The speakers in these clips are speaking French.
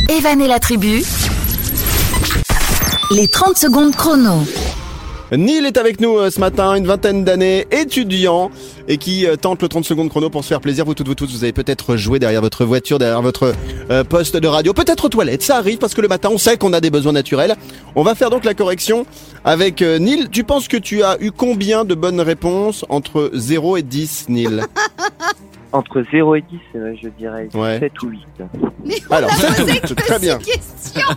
Evan et la tribu, les 30 secondes chrono. Neil est avec nous ce matin, une vingtaine d'années, étudiant et qui tente le 30 secondes chrono pour se faire plaisir. Vous toutes, vous tous, vous avez peut-être joué derrière votre voiture, derrière votre poste de radio, peut-être aux toilettes, ça arrive parce que le matin on sait qu'on a des besoins naturels. On va faire donc la correction avec Neil. Tu penses que tu as eu combien de bonnes réponses entre 0 et 10, Neil? Entre 0 et 10, je dirais 7 ou 8. Mais Alors, on a posé c'est que très bien. 6 questions.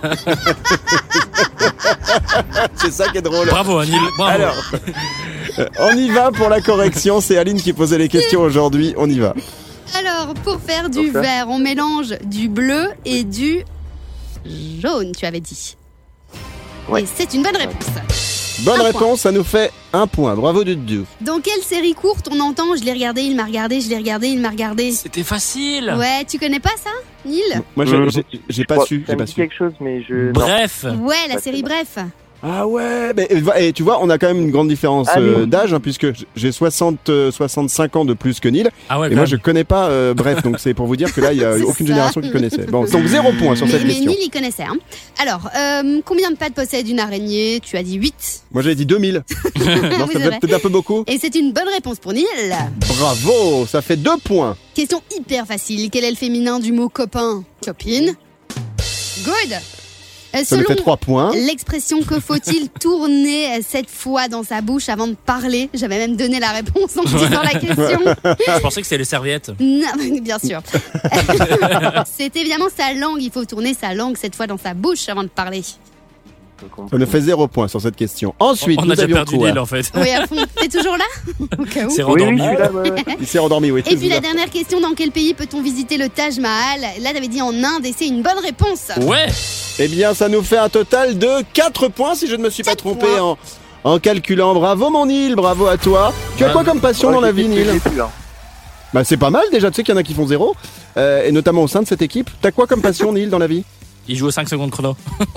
C'est ça qui est drôle. Bravo Anil, bravo. Alors, on y va pour la correction. C'est Aline qui posait les questions aujourd'hui. On y va. Alors, pour faire du vert, on mélange du bleu et du jaune, tu avais dit. Ouais. Et c'est une bonne réponse. Bonne Un réponse, ça nous fait 1 point. Bravo Dudu. Dans quelle série courte on entend « Je l'ai regardé, il m'a regardé, je l'ai regardé, il m'a regardé » C'était facile. Ouais, tu connais pas ça, Neil? Moi, j'ai pas su. Ça J'ai me pas dit su. quelque chose, mais je... Bref. Ouais, la série Bref. Ah ouais, mais et tu vois, on a quand même une grande différence d'âge, puisque j'ai 65 ans de plus que Neil. Ah ouais, Et quand moi, même. je connais pas Bref, donc c'est pour vous dire que là, il y a C'est aucune ça. génération qui connaissait. Bon, donc 0 point sur cette Mais question. Neil, il connaissait. Hein. Alors, combien de pattes possède une araignée? Tu as dit 8. Moi, j'avais dit 2000. Non, Oui, ça c'est fait vrai. peut-être un peu beaucoup. Et c'est une bonne réponse pour Neil. Bravo, ça fait 2 points. Question hyper facile. Quel est le féminin du mot copain? Copine. Good. Ça me fait 3 points. L'expression que faut-il tourner 7 fois dans sa bouche avant de parler? J'avais même donné la réponse en disant la question. Je pensais que c'était les serviettes. Non, bien sûr. C'est évidemment sa langue. Il faut tourner sa langue 7 fois dans sa bouche avant de parler. Ça nous fait 0 point sur cette question. Ensuite, On a nous déjà avions perdu quoi? Neil en fait. Oui, à fond. T'es toujours là? Au cas où. C'est Oui, rendormi. je suis là, ouais. Il s'est endormi, oui. Et puis la dernière question, dans quel pays peut-on visiter le Taj Mahal? Là, t'avais dit en Inde et c'est une bonne réponse. Ouais. Eh bien, ça nous fait un total de 4 points, si je ne me suis pas 4 trompé points. en calculant. Bravo mon Neil, bravo à toi. Tu as quoi comme passion dans la vie, Neil? Bah c'est pas mal déjà, tu sais qu'il y en a qui font 0, et notamment au sein de cette équipe. T'as quoi comme passion, Neil, dans la vie? Il joue aux 5 secondes chrono.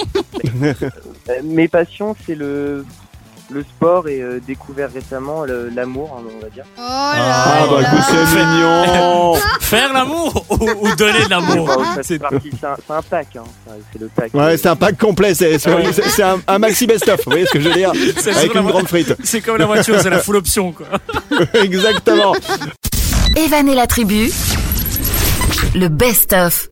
Mes passions, c'est le sport et découvert récemment l'amour, on va dire. Oh là Ah bah là. écoute, c'est mignon. Faire l'amour ou donner de l'amour? C'est un pack, hein. C'est le pack. Ouais, c'est un pack complet, c'est un maxi best-of, vous voyez ce que je veux dire? Avec une grande frite. C'est comme la voiture, c'est la full option quoi. Exactement. Evan et la tribu, le best-of.